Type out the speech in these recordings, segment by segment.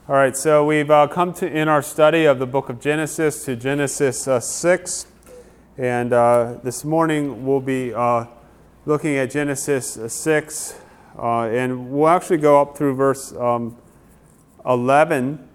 All right, so we've come to in our study of the book of Genesis to Genesis 6, and this morning we'll be looking at Genesis 6, and we'll actually go up through verse 11.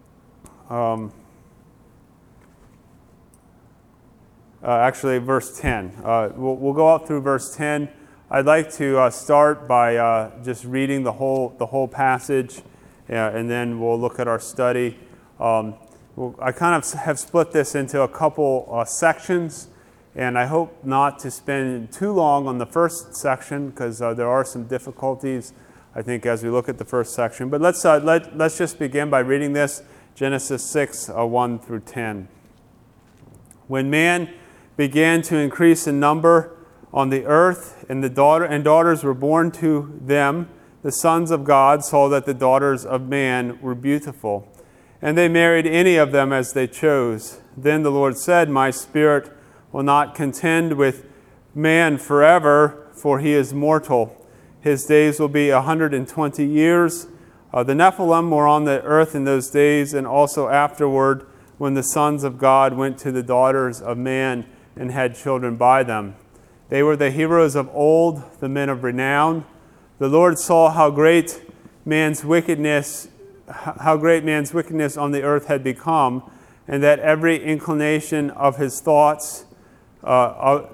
Actually, verse 10. We'll go up through verse 10. I'd like to start by just reading the whole passage. And then we'll look at our study. I kind of have split this into a couple sections, and I hope not to spend too long on the first section because there are some difficulties, I think, as we look at the first section. But let's just begin by reading this, Genesis 6, 1 through 10. When man began to increase in number on the earth, and daughters were born to them, the sons of God saw that the daughters of man were beautiful, and they married any of them as they chose. Then the Lord said, "My spirit will not contend with man forever, for he is mortal. His days will be 120 years. The Nephilim were on the earth in those days, and also afterward, when the sons of God went to the daughters of man and had children by them. They were the heroes of old, the men of renown. The Lord saw how great man's wickedness on the earth had become, and that every inclination of his thoughts of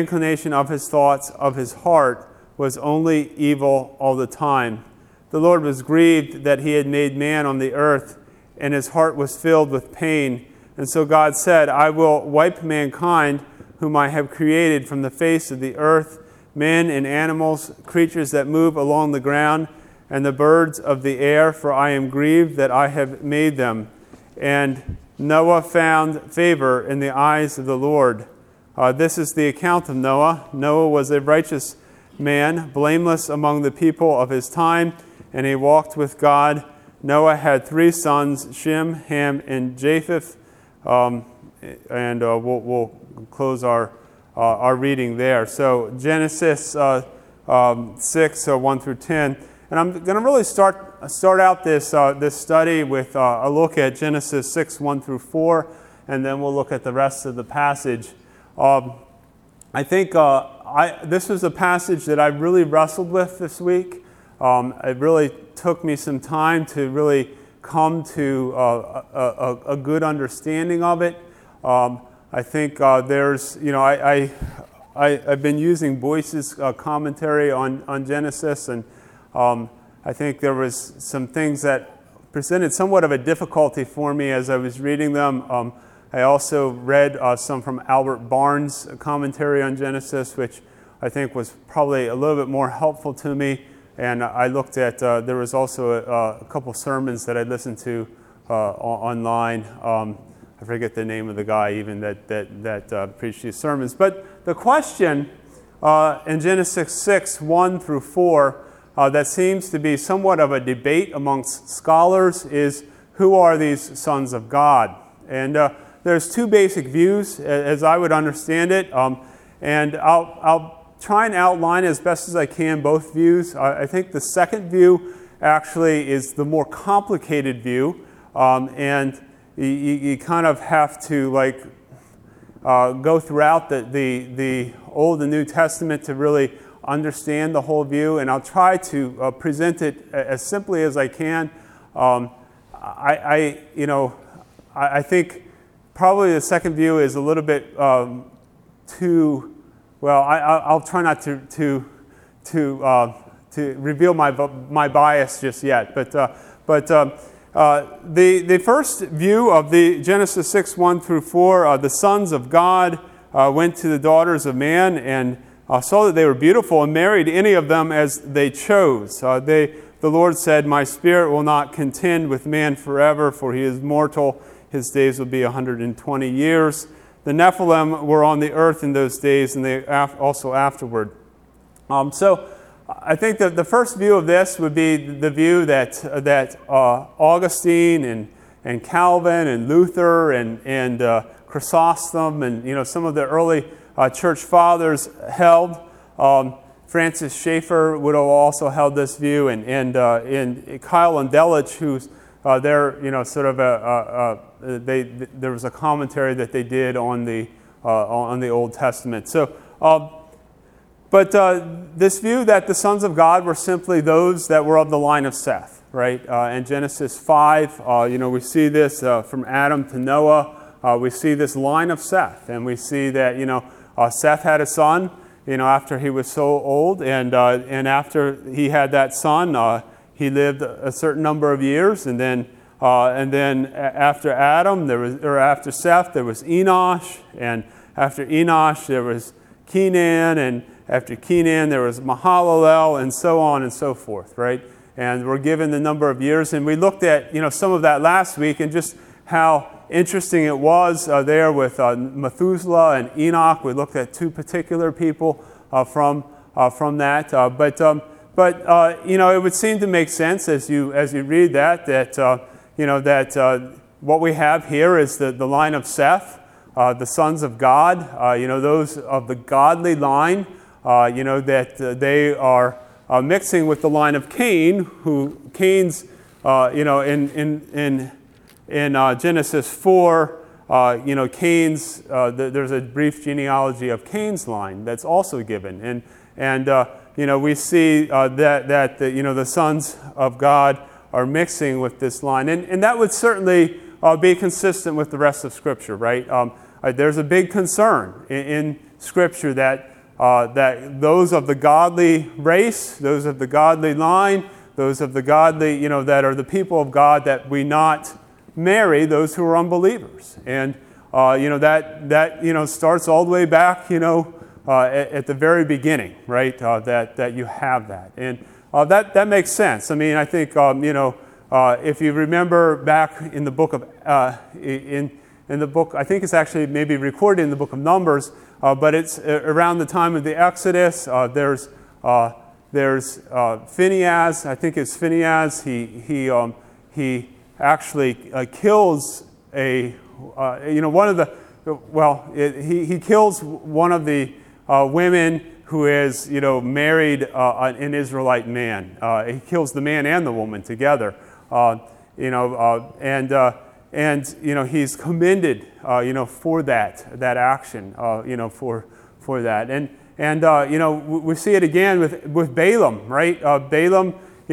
his heart was only evil all the time. The Lord was grieved that he had made man on the earth, and his heart was filled with pain. And so God said, I will wipe mankind, whom I have created, from the face of the earth, men and animals, creatures that move along the ground, and the birds of the air, for I am grieved that I have made them. And Noah found favor in the eyes of the Lord. This is the account of Noah. Noah was a righteous man, blameless among the people of his time, and he walked with God. Noah had 3 sons, Shem, Ham, and Japheth. We'll close our reading there. So Genesis 6, 1 through 10. And I'm going to really start out this study with a look at Genesis 6, 1 through 4, and then we'll look at the rest of the passage. I think this was a passage that I really wrestled with this week. It really took me some time to really come to a good understanding of it. I think there's, I've been using Boyce's commentary on Genesis, and I think there was some things that presented somewhat of a difficulty for me as I was reading them. I also read some from Albert Barnes' commentary on Genesis, which I think was probably a little bit more helpful to me. And I looked at, there was also a couple sermons that I listened to online. I forget the name of the guy even that preached these sermons. But the question in Genesis 6, 1 through 4, that seems to be somewhat of a debate amongst scholars is, who are these sons of God? And there's 2 basic views, as I would understand it. And I'll try and outline as best as I can both views. I think the second view actually is the more complicated view. And you kind of have to go throughout the Old and New Testament to really understand the whole view, and I'll try to present it as simply as I can. I think probably the second view is a little bit too well. I'll try not to reveal my bias just yet, but. The first view of the Genesis 6, 1 through 4, the sons of God went to the daughters of man and saw that they were beautiful and married any of them as they chose. The Lord said, My spirit will not contend with man forever, for he is mortal. His days will be 120 years. The Nephilim were on the earth in those days, and they also afterward. So I think that the first view of this would be the view that Augustine and Calvin and Luther and Chrysostom and some of the early church fathers held. Francis Schaeffer would have also held this view, and Kyle and Delitzsch, there sort of there was a commentary that they did on the Old Testament. So, but this view that the sons of God were simply those that were of the line of Seth, right? In Genesis 5, we see this from Adam to Noah. We see this line of Seth, and we see that Seth had a son, after he was so old, and after he had that son, he lived a certain number of years, and then after after Seth, there was Enosh, and after Enosh, there was Kenan, and after Kenan, there was Mahalalel, and so on and so forth, right? And we're given the number of years, and we looked at some of that last week, and just how interesting it was there with Methuselah and Enoch. We looked at two particular people from that, but it would seem to make sense as you read that what we have here is the line of Seth, the sons of God, those of the godly line, that they are mixing with the line of Cain, who Cain's, in Genesis 4, Cain's, there's a brief genealogy of Cain's line that's also given, and we see that the sons of God are mixing with this line, and that would certainly be consistent with the rest of Scripture, right? There's a big concern in Scripture that those of the godly race, those of the godly line, those of the godly, that are the people of God, that we not marry those who are unbelievers. And, that starts all the way back, at the very beginning, right, that you have that. And that makes sense. I mean, I think, if you remember back in the book of, in the book, I think it's actually maybe recorded in the book of Numbers, but it's around the time of the Exodus. There's Phinehas. I think it's Phinehas. He actually kills he kills one of the women who is married an Israelite man. He kills the man and the woman together. He's commended for that action, for that. And we see it again with Balaam, right? Balaam,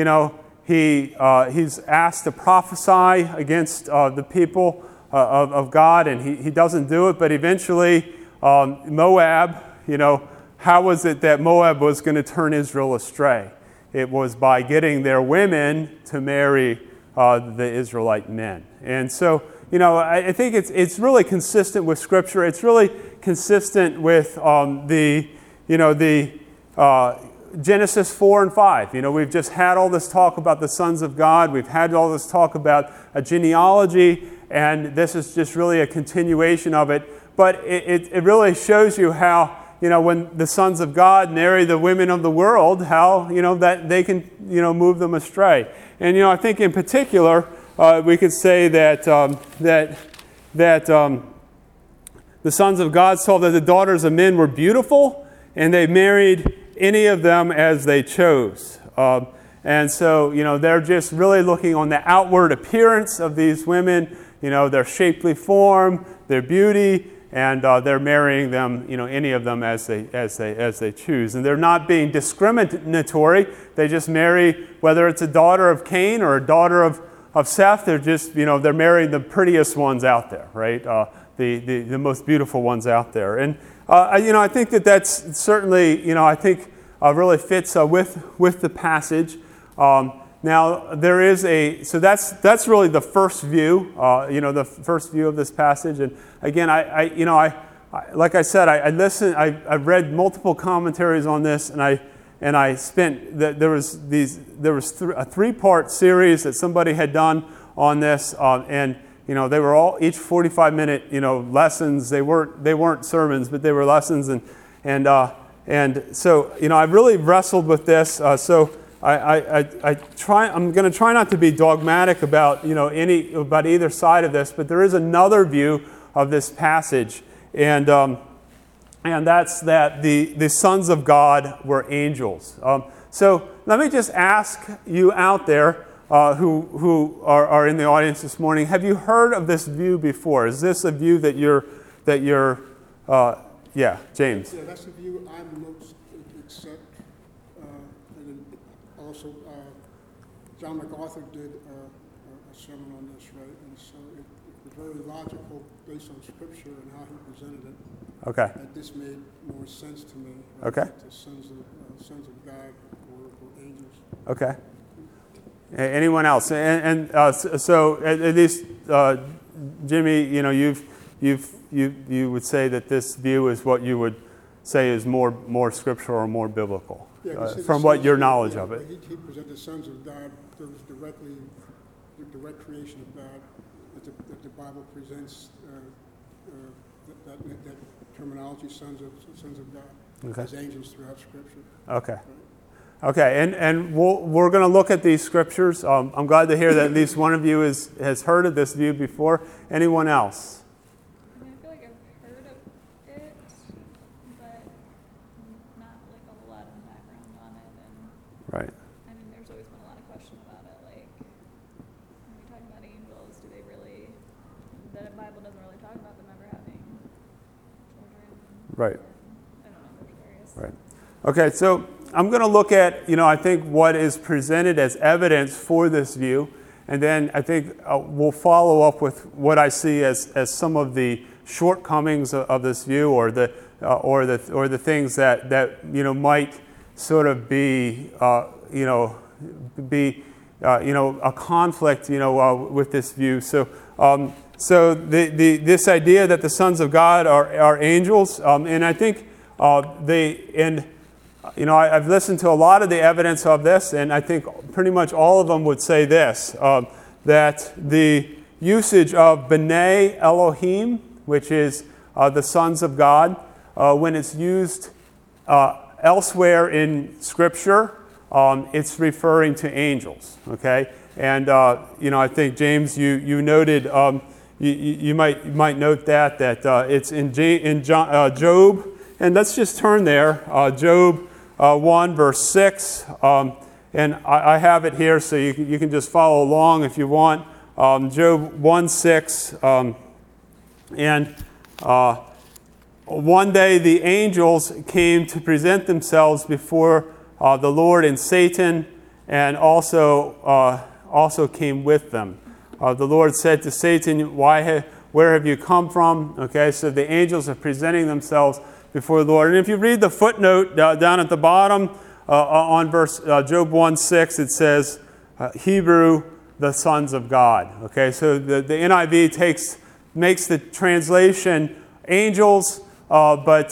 he's asked to prophesy against the people of God, and he doesn't do it. But eventually, Moab, how was it that Moab was going to turn Israel astray? It was by getting their women to marry the Israelite men. And so, I think it's really consistent with Scripture. It's really consistent with Genesis 4 and 5. We've just had all this talk about the sons of God. We've had all this talk about a genealogy, and this is just really a continuation of it. But it really shows you how, when the sons of God marry the women of the world, how, that they can, move them astray. And, I think in particular, we could say that the sons of God saw that the daughters of men were beautiful, and they married any of them as they chose. And so, they're just really looking on the outward appearance of these women, their shapely form, their beauty, and they're marrying them, any of them as they choose. And they're not being discriminatory. They just marry, whether it's a daughter of Cain or a daughter of Seth, they're just, they're marrying the prettiest ones out there, right? The most beautiful ones out there. And I think that's certainly, I think really fits with the passage. Now there is so that's really the first view, the first view of this passage. And again, I like I said, I've read multiple commentaries on this, and I spent there was a 3-part series that somebody had done on this, and they were all each 45-minute lessons. They weren't sermons, but they were lessons, and so I've really wrestled with this. So I'm going to try not to be dogmatic about about either side of this, but there is another view of this passage, and that's that the sons of God were angels. So let me just ask you out there, who are in the audience this morning, have you heard of this view before? Is this a view that you're yeah, James? Yeah, that's the view I most accept. And then also, John MacArthur did a sermon on this, right? And so it was very logical based on Scripture and how he presented it. Okay. That this made more sense to me. Right? Okay. That the sons of God were angels. Okay. Anyone else? So at least Jimmy, you know, you would say that this view is what you would say is more scriptural or more biblical, from what your knowledge of it. He presented the sons of God. There was the direct creation of God that the Bible presents. That terminology, sons of God, okay, as angels throughout Scripture. Okay. Right? Okay, and we're going to look at these scriptures. I'm glad to hear that at least one of you has heard of this view before. Anyone else? I feel like I've heard of it, but not like a whole lot of background on it. And Right. I mean, there's always been a lot of question about it. Like, when we talk about angels, do they really? The Bible doesn't really talk about them ever having children. Right. I don't know. There's various. Right. Okay, so I'm going to look at, I think what is presented as evidence for this view, and then I think we'll follow up with what I see as some of the shortcomings of this view, or the things that might sort of be a conflict with this view. So this idea that the sons of God are angels, and I think I've listened to a lot of the evidence of this, and I think pretty much all of them would say this, that the usage of B'nai Elohim, which is the sons of God, when it's used elsewhere in Scripture, it's referring to angels, okay? And, I think, James, you noted, you might note that it's in Job, and let's just turn there, Job 1, verse 6, and I have it here, so you can just follow along if you want. Job 1, 6, and one day the angels came to present themselves before the Lord, and Satan and also came with them. The Lord said to Satan, where have you come from? Okay, so the angels are presenting themselves before the Lord. And if you read the footnote down at the bottom on verse Job 1:6, it says Hebrew, the sons of God. Okay, so the NIV makes the translation angels, but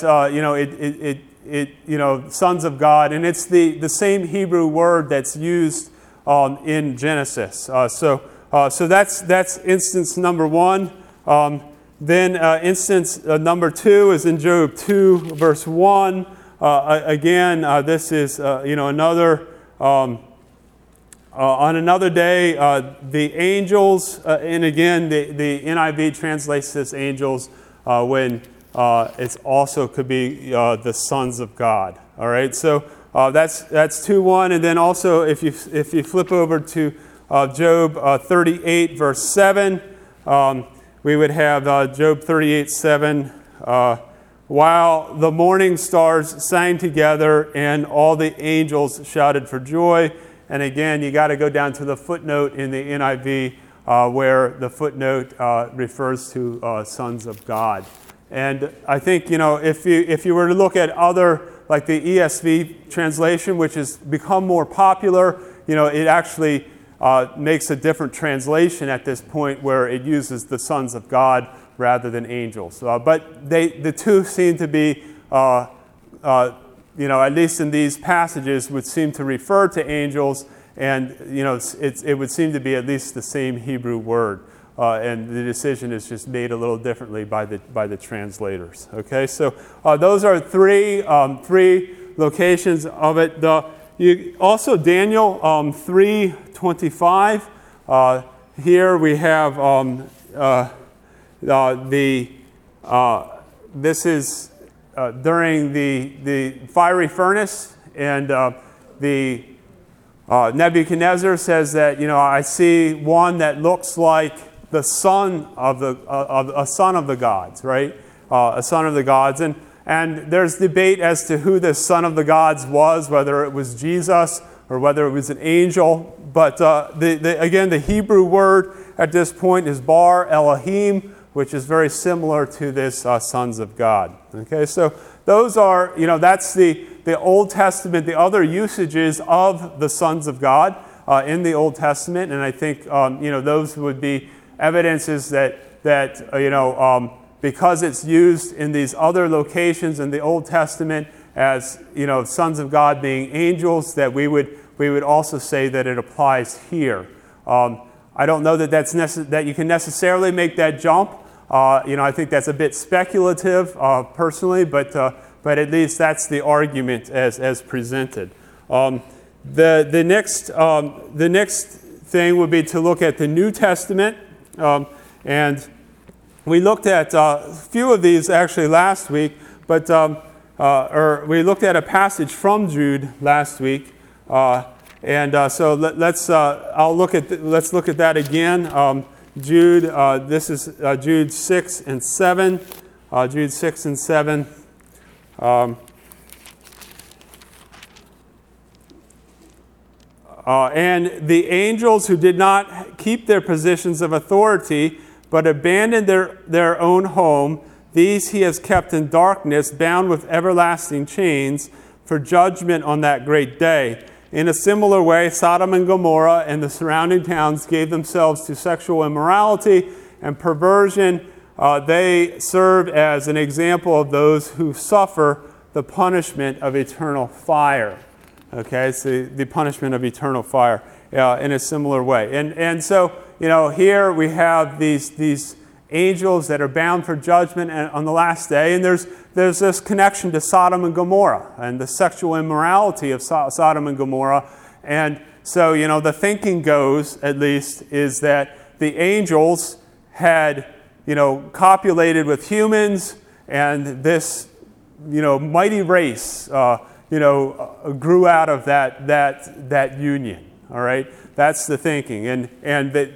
sons of God, and it's the same Hebrew word that's used in Genesis. So that's instance number one. Then instance number two is in Job 2, verse 1. Again, this is, another, on another day, the angels, and again, the NIV translates this angels when it also could be the sons of God. All right, so that's 2:1. And then also, if you flip over to Job 38, verse 7, we would have Job 38:7. While the morning stars sang together and all the angels shouted for joy. And again, you got to go down to the footnote in the NIV where the footnote refers to sons of God. And I think, if you were to look at other, like the ESV translation, which has become more popular, it actually makes a different translation at this point where it uses the sons of God rather than angels. But the two seem to be, at least in these passages, would seem to refer to angels, and it would seem to be at least the same Hebrew word. And the decision is just made a little differently by the translators. Okay, so those are three locations of it. Also Daniel 3:25. Here we have this is during the fiery furnace, and the Nebuchadnezzar says that, I see one that looks like the son of a son of the gods, right? A son of the gods. And there's debate as to who this son of the gods was, whether it was Jesus or whether it was an angel. But again, the Hebrew word at this point is Bar Elohim, which is very similar to this sons of God. Okay, so those are, that's the Old Testament, the other usages of the sons of God in the Old Testament. And I think, those would be evidences that because it's used in these other locations in the Old Testament as, sons of God being angels, that we would also say that it applies here. I don't know that that you can necessarily make that jump. I think that's a bit speculative, personally, but at least that's the argument as presented. The next thing would be to look at the New Testament, and we looked at a few of these actually last week, but we looked at a passage from Jude last week, so let's look at that again. Jude, this is Jude 6 and 7. Jude 6 and 7. And the angels who did not keep their positions of authority, but abandoned their own home, these he has kept in darkness, bound with everlasting chains, for judgment on that great day. In a similar way, Sodom and Gomorrah and the surrounding towns gave themselves to sexual immorality and perversion. They serve as an example of those who suffer the punishment of eternal fire. Okay, so the punishment of eternal fire in a similar way. And so, here we have these angels that are bound for judgment on the last day, and there's this connection to Sodom and Gomorrah and the sexual immorality of Sodom and Gomorrah. And so, the thinking goes, at least, is that the angels had, copulated with humans, and this, mighty race, grew out of that union. All right, that's the thinking, and that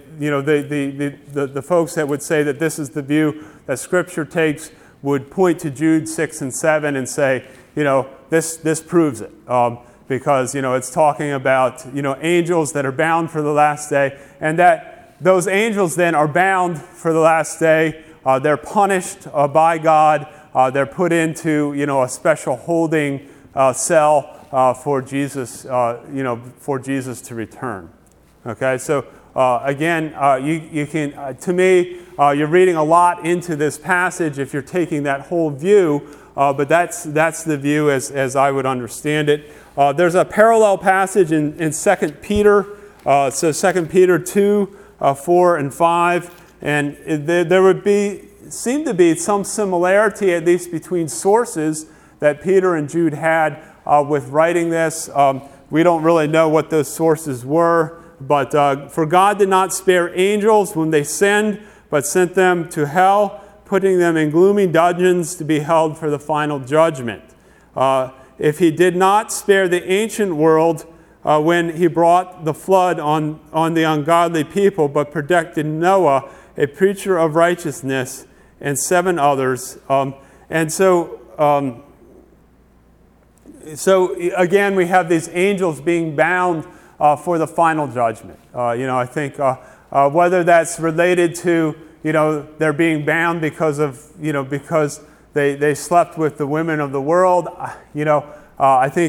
the folks that would say that this is the view that Scripture takes would point to Jude 6 and 7 and say, this proves it, because it's talking about angels that are bound for the last day, and that those angels then are bound for the last day. They're punished by God. They're put into a special holding cell for Jesus, for Jesus to return. Okay, so again, you can, to me, you're reading a lot into this passage if you're taking that whole view, but that's the view as I would understand it. There's a parallel passage in 2 Peter, so 2 Peter 2, 4 and 5, and there would seem to be some similarity, at least between sources that Peter and Jude had with writing this. We don't really know what those sources were, but for God did not spare angels when they sinned, but sent them to hell, putting them in gloomy dungeons to be held for the final judgment. If he did not spare the ancient world when he brought the flood on the ungodly people, but protected Noah, a preacher of righteousness, and 7 others. So again, we have these angels being bound for the final judgment. I think whether that's related to they're being bound because because they slept with the women of the world. I think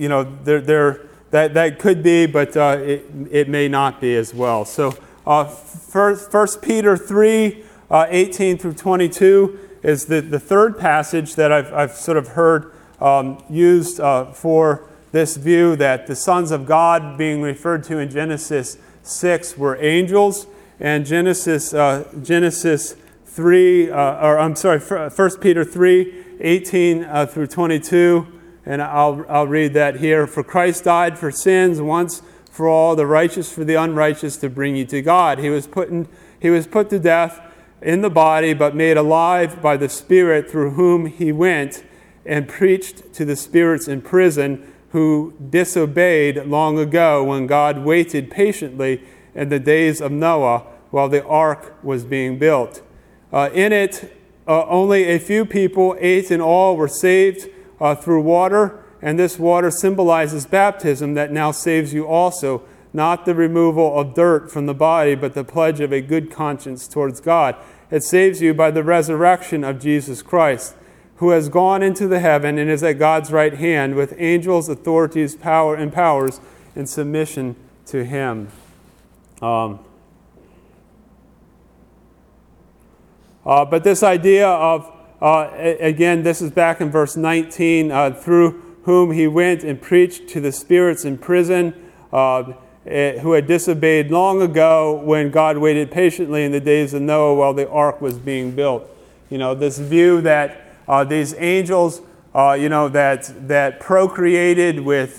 that could be, but it may not be as well. So 1 Peter 3, 18 through 22 is the third passage that I've sort of heard used for this view that the sons of God being referred to in Genesis 6 were angels, and Genesis 3, 1 Peter 3, 18 through 22, and I'll read that here. For Christ died for sins once for all, the righteous for the unrighteous, to bring you to God. He was put to death in the body, but made alive by the Spirit, through whom he went and preached to the spirits in prison, who disobeyed long ago when God waited patiently in the days of Noah while the ark was being built. In it, only a few people, 8 in all, were saved through water, and this water symbolizes baptism that now saves you also, not the removal of dirt from the body, but the pledge of a good conscience towards God. It saves you by the resurrection of Jesus Christ, who has gone into the heaven and is at God's right hand with angels, authorities, power, and powers in submission to him. But this idea of, again, this is back in verse 19, through whom he went and preached to the spirits in prison, who had disobeyed long ago when God waited patiently in the days of Noah while the ark was being built. You know, this view that these angels, that procreated with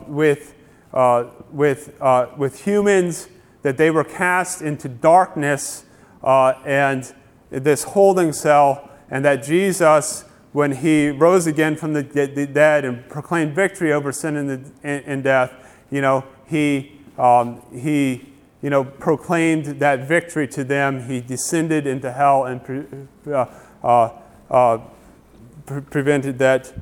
humans, that they were cast into darkness and this holding cell, and that Jesus, when he rose again from the dead and proclaimed victory over sin and death, he proclaimed that victory to them. He descended into hell and prevented that,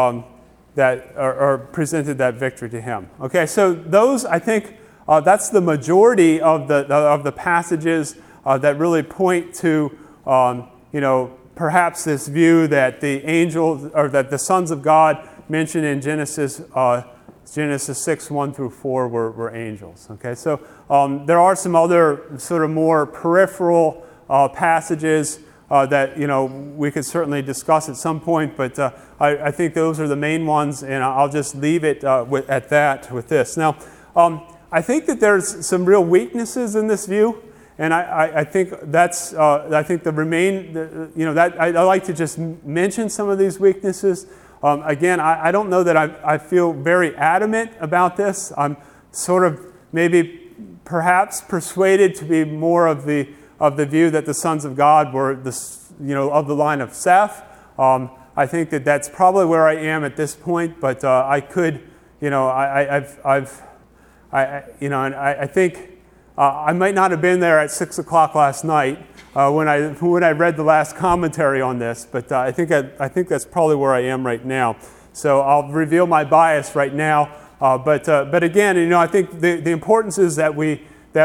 presented that victory to him. Okay, so those, I think, that's the majority of the passages that really point to, perhaps this view that the angels, or that the sons of God mentioned in Genesis 6, 1 through 4 were angels. Okay, so there are some other sort of more peripheral passages that we could certainly discuss at some point, but I think those are the main ones, and I'll just leave it at that with this. Now, I think that there's some real weaknesses in this view, and I think that's I like to just mention some of these weaknesses. Again, I don't know that I feel very adamant about this. I'm sort of maybe perhaps persuaded to be more of the view that the sons of God were of the line of Seth. I think that that's probably where I am at this point, but I could, I think I might not have been there at 6 o'clock last night when I read the last commentary on this, but I think that's probably where I am right now. So I'll reveal my bias right now. But again, I think the importance is that we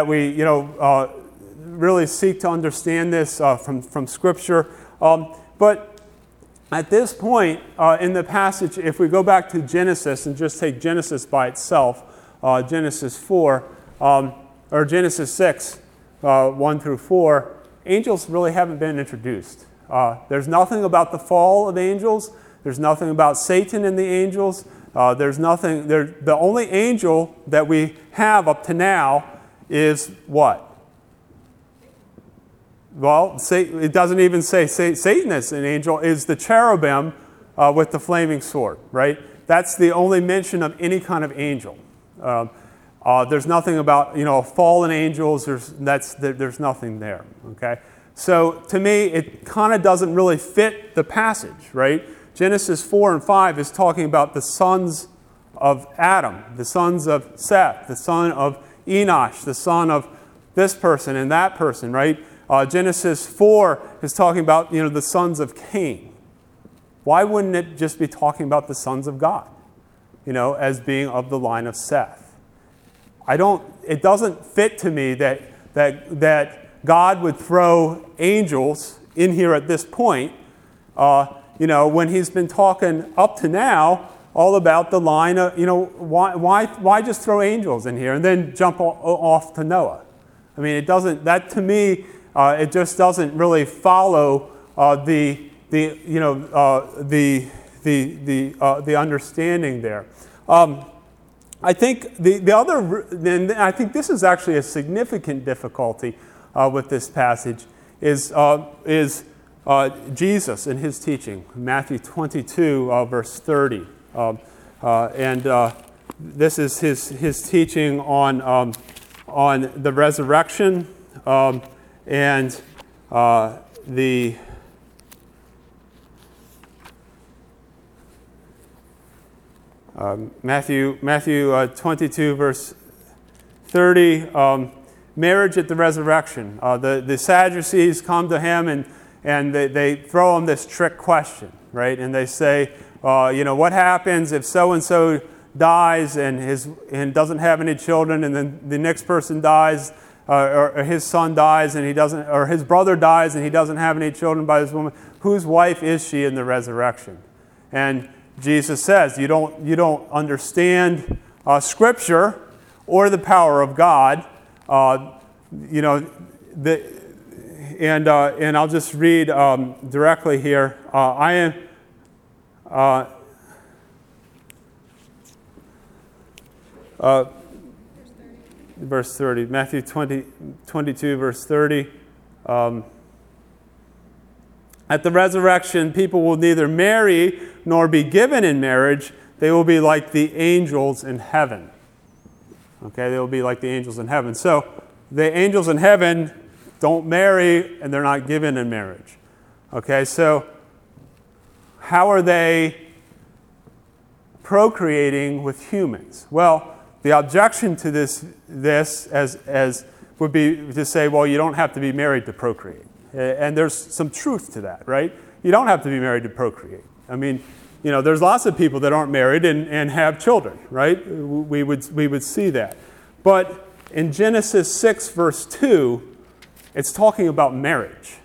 really seek to understand this from Scripture. But at this point in the passage, if we go back to Genesis and just take Genesis by itself, Genesis 4, or Genesis 6, 1 through 4, angels really haven't been introduced. There's nothing about the fall of angels. There's nothing about Satan and the angels. There's nothing. The only angel that we have up to now is what? Well, it doesn't even say Satan is an angel. Is the cherubim with the flaming sword, right? That's the only mention of any kind of angel. There's nothing about fallen angels. There's nothing there. Okay, so to me, it kind of doesn't really fit the passage, right? Genesis 4 and 5 is talking about the sons of Adam, the sons of Seth, the son of Enosh, the son of this person and that person, right? Genesis 4 is talking about the sons of Cain. Why wouldn't it just be talking about the sons of God, as being of the line of Seth? It doesn't fit to me that God would throw angels in here at this point, when he's been talking up to now all about the line of, why just throw angels in here and then jump off to Noah? I mean, it doesn't, that to me, it just doesn't really follow the understanding there. I think I think this is actually a significant difficulty with this passage is Jesus and his teaching, Matthew 22, verse 30, and this is his teaching on the resurrection and the Matthew 22, verse 30, marriage at the resurrection. The Sadducees come to him and they throw him this trick question, right? And they say, what happens if so-and-so dies and doesn't have any children, and then the next person dies, or his son dies and he doesn't, or his brother dies and he doesn't have any children by this woman, whose wife is she in the resurrection? And Jesus says, you don't understand Scripture or the power of God. And I'll just read directly here. Verse 30, Matthew 22, verse 30. At the resurrection, people will neither marry nor be given in marriage. They will be like the angels in heaven. Okay, they will be like the angels in heaven. So the angels in heaven don't marry and they're not given in marriage. Okay, so how are they procreating with humans? Well, the objection to this as would be to say, well, you don't have to be married to procreate. And there's some truth to that, right? You don't have to be married to procreate. I mean, there's lots of people that aren't married and have children, right? We would see that. But in Genesis 6, verse 2, it's talking about marriage.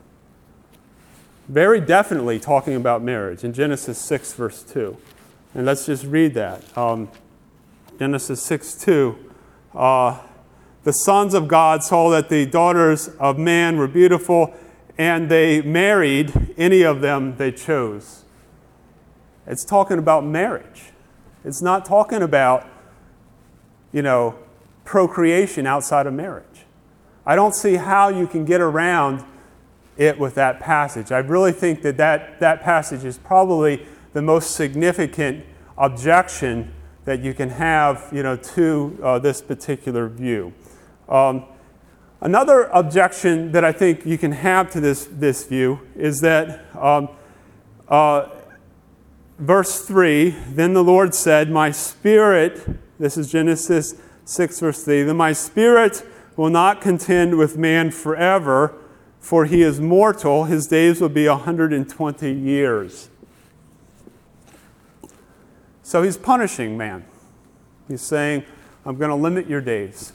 Very definitely talking about marriage in Genesis 6, verse 2. And let's just read that. Genesis 6, 2. The sons of God saw that the daughters of man were beautiful, and they married any of them they chose. It's talking about marriage. It's not talking about, procreation outside of marriage. I don't see how you can get around it with that passage. I really think that passage is probably the most significant objection that you can have, to this particular view. Another objection that I think you can have to this view is that verse 3, then the Lord said, my spirit, this is Genesis 6, verse 3, then my spirit will not contend with man forever, for he is mortal. His days will be 120 years. So he's punishing man. He's saying, I'm going to limit your days.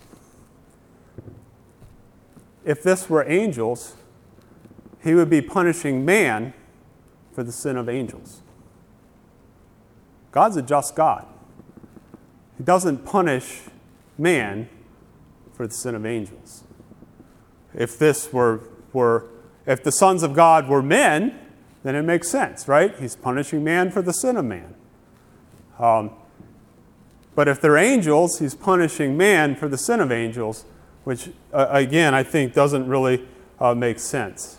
If this were angels, he would be punishing man for the sin of angels. God's a just God. He doesn't punish man for the sin of angels. If the sons of God were men, then it makes sense, right? He's punishing man for the sin of man. But if they're angels, he's punishing man for the sin of angels, which, again, I think doesn't really make sense.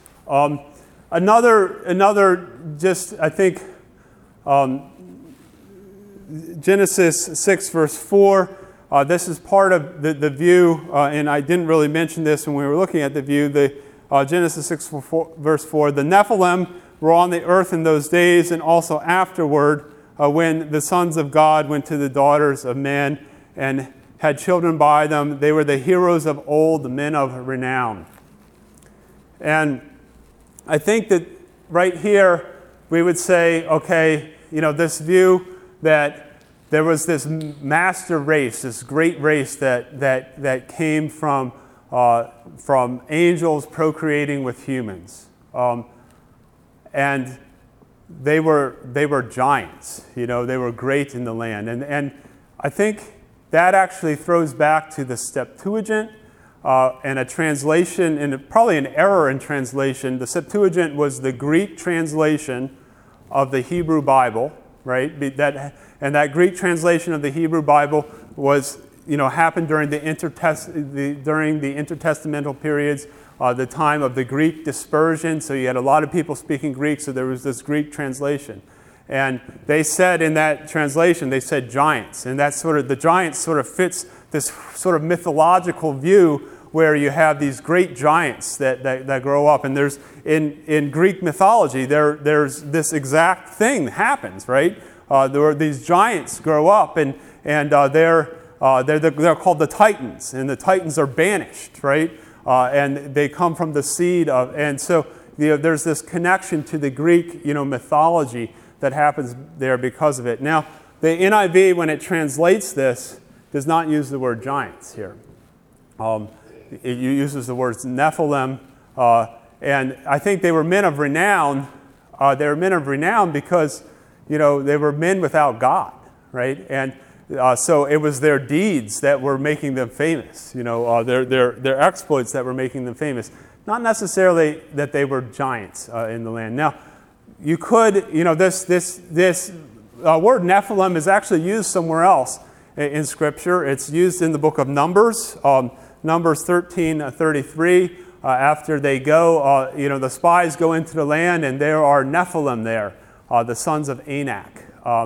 Genesis 6, verse 4, this is part of the view, and I didn't really mention this when we were looking at the view, Genesis 6, verse 4, the Nephilim were on the earth in those days and also afterward, when the sons of God went to the daughters of men and had children by them. They were the heroes of old, the men of renown. And I think that right here we would say, okay, this view that there was this master race, this great race that came from angels procreating with humans. And they were giants, they were great in the land. And I think that actually throws back to the Septuagint and a translation, and probably an error in translation. The Septuagint was the Greek translation of the Hebrew Bible, right? And that Greek translation of the Hebrew Bible was, happened during the intertestamental periods, the time of the Greek dispersion. So you had a lot of people speaking Greek, so there was this Greek translation. And they said in that translation, they said giants. And that's the giants sort of fits this sort of mythological view where you have these great giants that grow up. And there's in Greek mythology, there's this exact thing happens, right? there were these giants grow up, and they're called the Titans, and the Titans are banished, right? And they come from the seed of, and so there's this connection to the Greek, mythology that happens there because of it. Now, the NIV, when it translates this, does not use the word giants here. It uses the words Nephilim, and I think they were men of renown. They were men of renown because, they were men without God, right? And so it was their deeds that were making them famous, their exploits that were making them famous. Not necessarily that they were giants in the land. Now, you could, this word Nephilim is actually used somewhere else in Scripture. It's used in the book of Numbers, Numbers 13:33. After they go, the spies go into the land, and there are Nephilim there, the sons of Anak.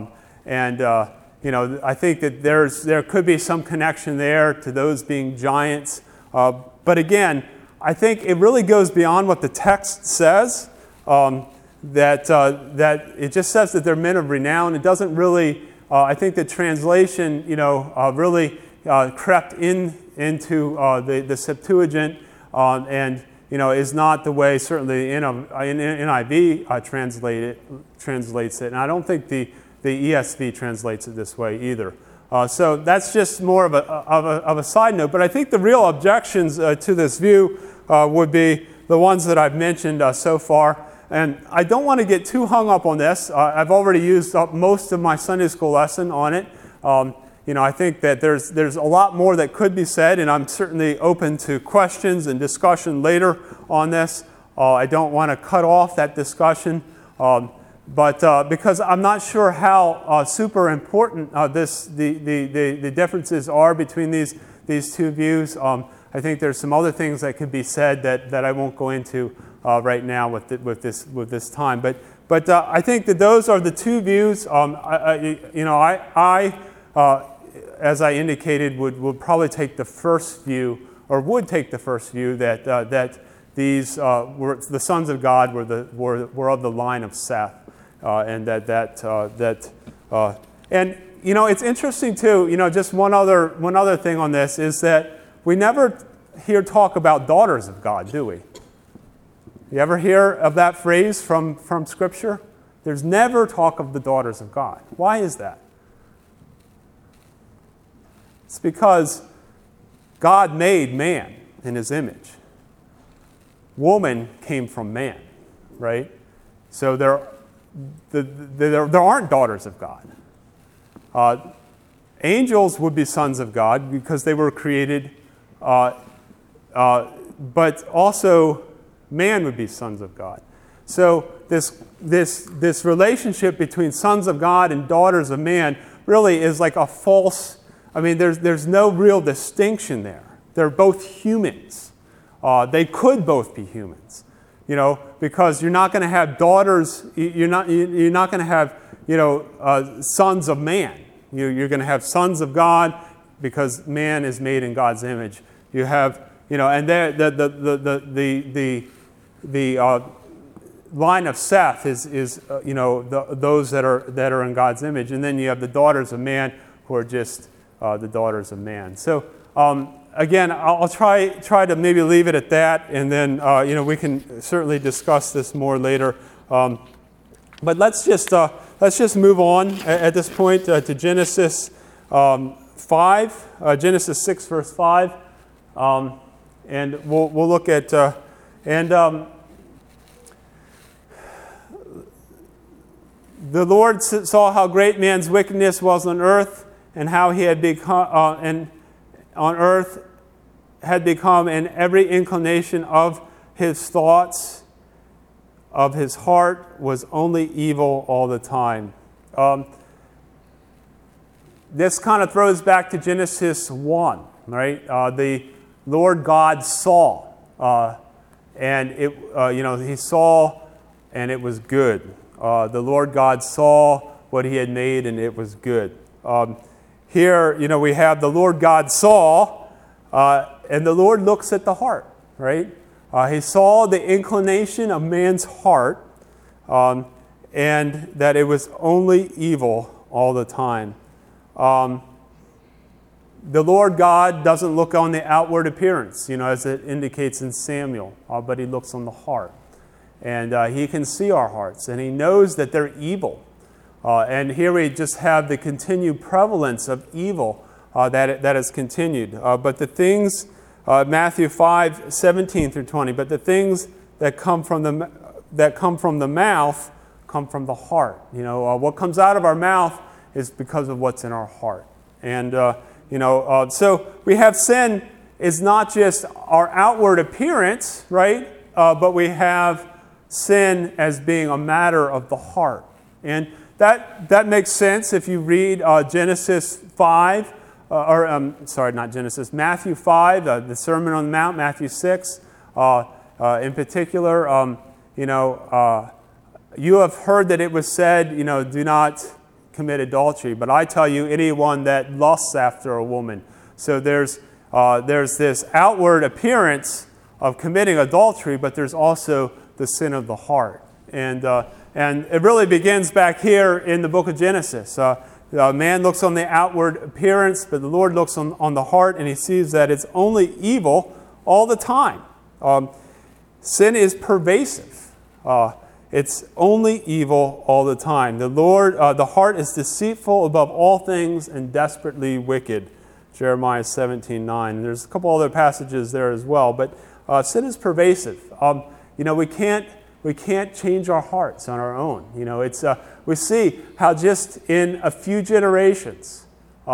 I think that there could be some connection there to those being giants. But again, I think it really goes beyond what the text says. That it just says that they're men of renown. It doesn't really. I think the translation, really crept into the Septuagint, and is not the way certainly NIV translates it, and I don't think the ESV translates it this way either. So that's just more of a side note. But I think the real objections to this view would be the ones that I've mentioned so far. And I don't want to get too hung up on this. I've already used up most of my Sunday school lesson on it. I think that there's a lot more that could be said, and I'm certainly open to questions and discussion later on this. I don't want to cut off that discussion, but because I'm not sure how super important the differences are between these two views. I think there's some other things that could be said that I won't go into right now with this time. But I think that those are the two views. As I indicated, would probably take the first view, or would take the first view that these were the sons of God were of the line of Seth, and and it's interesting too. Just one other thing on this is that we never hear talk about daughters of God, do we? You ever hear of that phrase from Scripture? There's never talk of the daughters of God. Why is that? It's because God made man in his image. Woman came from man, right? So there aren't daughters of God. Angels would be sons of God because they were created, but also man would be sons of God. So this relationship between sons of God and daughters of man really is like a false. There's no real distinction there. They're both humans. They could both be humans, because you're not going to have daughters. You're not going to have sons of man. You're going to have sons of God because man is made in God's image. You have and the line of Seth is those that are in God's image, and then you have the daughters of man who are just the daughters of man. So again, I'll try to maybe leave it at that, and then we can certainly discuss this more later. But let's just move on at this point to Genesis 5, Genesis 6, verse 5, and we'll look at the Lord saw how great man's wickedness was on earth, and how he had become on earth had become in every inclination of his thoughts, of his heart, was only evil all the time. This kind of throws back to Genesis 1, right? The Lord God saw, and he saw, and it was good. The Lord God saw what he had made, and it was good. Here, we have the Lord God saw, and the Lord looks at the heart, right? He saw the inclination of man's heart, and that it was only evil all the time. The Lord God doesn't look on the outward appearance, as it indicates in Samuel, but he looks on the heart. And he can see our hearts, and he knows that they're evil. And here we just have the continued prevalence of evil that has continued. But the things, Matthew 5:17-20, but the things that come from the mouth come from the heart. What comes out of our mouth is because of what's in our heart. And so we have sin is not just our outward appearance, right? But we have sin as being a matter of the heart. And that makes sense if you read Genesis 5, Matthew 5, the Sermon on the Mount, Matthew 6, in particular. You have heard that it was said, do not commit adultery. But I tell you, anyone that lusts after a woman. So there's this outward appearance of committing adultery, but there's also the sin of the heart. And it really begins back here in the book of Genesis. Man looks on the outward appearance, but the Lord looks on the heart, and he sees that it's only evil all the time. Sin is pervasive. It's only evil all the time. The heart is deceitful above all things and desperately wicked. Jeremiah 17:9. There's a couple other passages there as well, but sin is pervasive. We can't change our hearts on our own. We see how just in a few generations,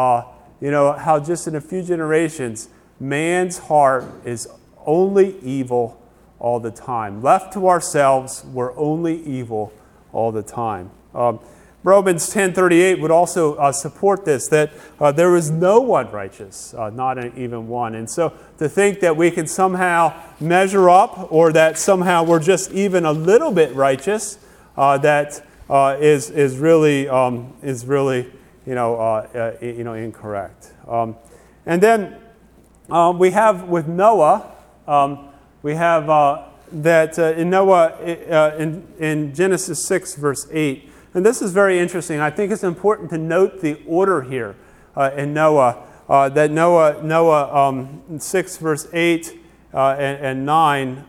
man's heart is only evil all the time. Left to ourselves, we're only evil all the time. Romans 10:38 would also support this, that there is no one righteous, not even one. And so to think that we can somehow measure up, or that somehow we're just even a little bit righteous, that is really incorrect. And then we have with Noah. We have that in Noah, in Genesis 6, verse 8. And this is very interesting. I think it's important to note the order here in Noah. That Noah 6, verse 8 and 9.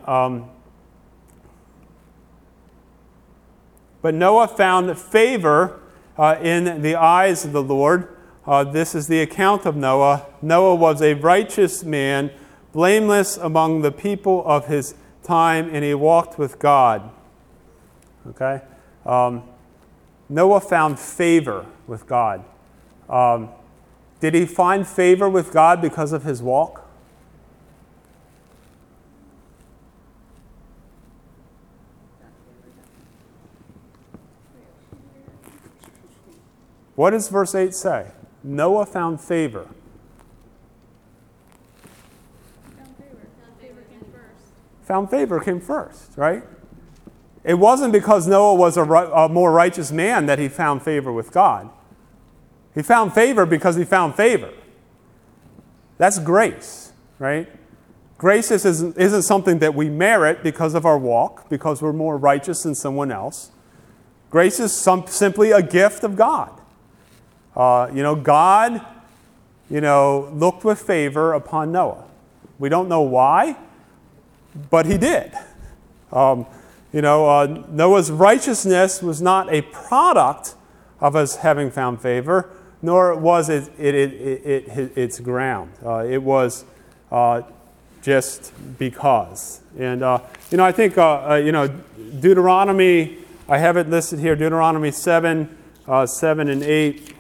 But Noah found favor in the eyes of the Lord. This is the account of Noah. Noah was a righteous man, blameless among the people of his time, and he walked with God. Okay? Noah found favor with God. Did he find favor with God because of his walk? What does verse 8 say? Noah found favor. Found favor came first, right? It wasn't because Noah was a more righteous man that he found favor with God. He found favor because he found favor. That's grace, right? Grace isn't something that we merit because of our walk, because we're more righteous than someone else. Grace is simply a gift of God. God, looked with favor upon Noah. We don't know why, but he did. Noah's righteousness was not a product of us having found favor, nor was it its ground. It was just because. And, I think, Deuteronomy, I have it listed here, Deuteronomy 7 and 8.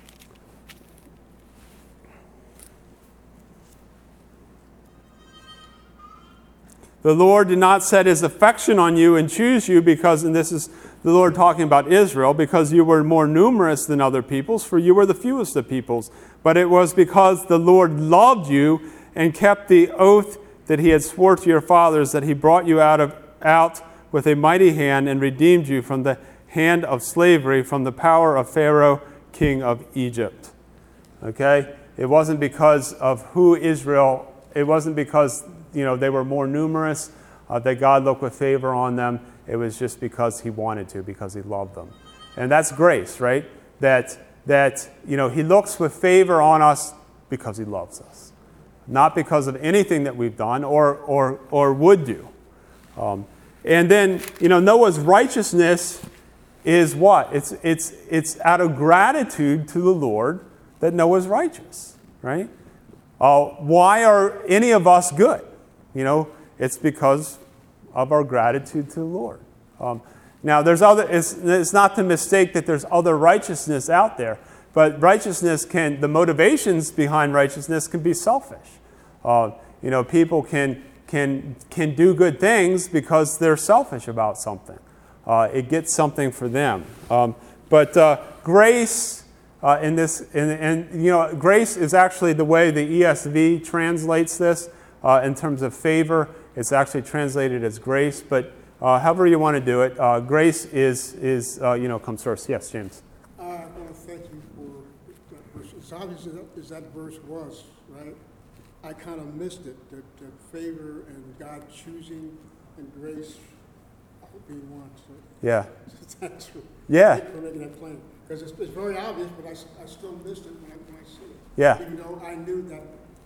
The Lord did not set his affection on you and choose you because, and this is the Lord talking about Israel, because you were more numerous than other peoples, for you were the fewest of peoples. But it was because the Lord loved you and kept the oath that he had sworn to your fathers, that he brought you out with a mighty hand and redeemed you from the hand of slavery, from the power of Pharaoh, king of Egypt. Okay? It wasn't because of it wasn't because they were more numerous, that God looked with favor on them. It was just because he wanted to, because he loved them. And that's grace, right? That he looks with favor on us because he loves us, not because of anything that we've done or would do. And then, Noah's righteousness is what? It's out of gratitude to the Lord that Noah's righteous, right? Why are any of us good? It's because of our gratitude to the Lord. Now, it's not to mistake that there's other righteousness out there, but the motivations behind righteousness can be selfish. People can do good things because they're selfish about something. It gets something for them. But grace grace is actually the way the ESV translates this in terms of favor. It's actually translated as grace, but however you want to do it, grace comes first. Yes, James. I want to thank you for that verse. As obvious as that verse was, right? I kind of missed it, that favor and God choosing and grace being one. So Yeah. that's true. Yeah. Thank you for making that plain. Because it's very obvious, but I still missed it when I see it. Yeah. Even though I knew that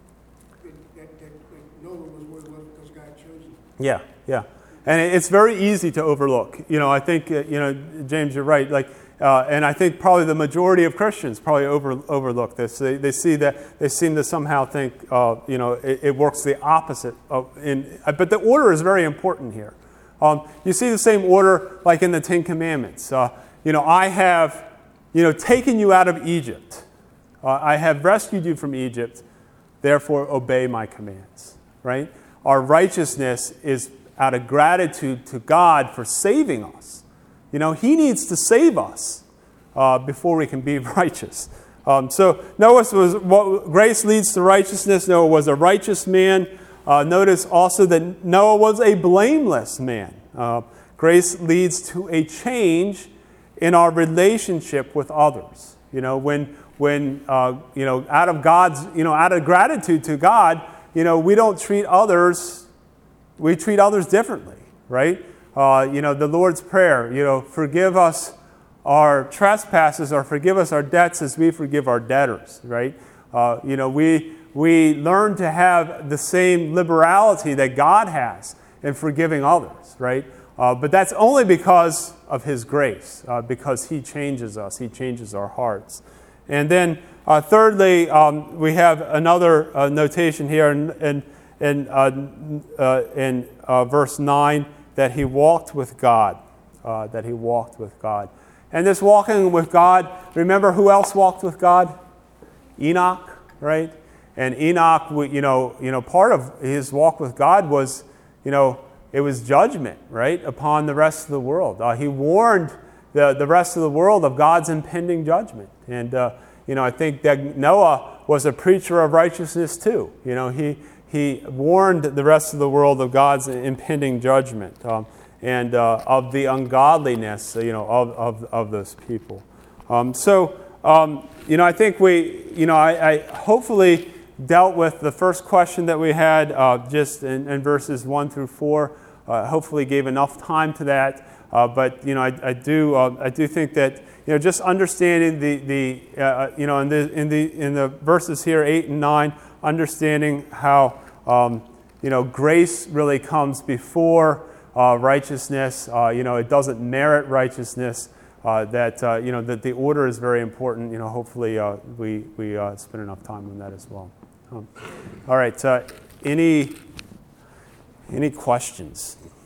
Noah was what it was because God chose him. Yeah, yeah. And it's very easy to overlook. I think, James, you're right. And I think probably the majority of Christians probably overlook this. They seem to somehow think, it works the opposite. But the order is very important here. You see the same order like in the Ten Commandments. I have, taken you out of Egypt. I have rescued you from Egypt. Therefore, obey my commands. Right? Our righteousness is out of gratitude to God for saving us. He needs to save us before we can be righteous. So grace leads to righteousness. Noah was a righteous man. Notice also that Noah was a blameless man. Grace leads to a change in our relationship with others. When out of gratitude to God, we don't treat others. We treat others differently, right? The Lord's Prayer, forgive us our trespasses or forgive us our debts as we forgive our debtors, right? We learn to have the same liberality that God has in forgiving others, right? But that's only because of His grace, because He changes us. He changes our hearts. And then thirdly, we have another notation here in verse 9, that he walked with God. And this walking with God, remember who else walked with God? Enoch, right? And Enoch, part of his walk with God was, it was judgment, right, upon the rest of the world. He warned the rest of the world of God's impending judgment. And, I think that Noah was a preacher of righteousness too. He warned the rest of the world of God's impending judgment and of the ungodliness, of those people. I think I hopefully dealt with the first question that we had just in verses 1 through 4. Hopefully gave enough time to that. But I do think that just understanding in the verses here 8 and 9, understanding how grace really comes before righteousness. It doesn't merit righteousness. That the order is very important. Hopefully we spend enough time on that as well. All right. Any questions?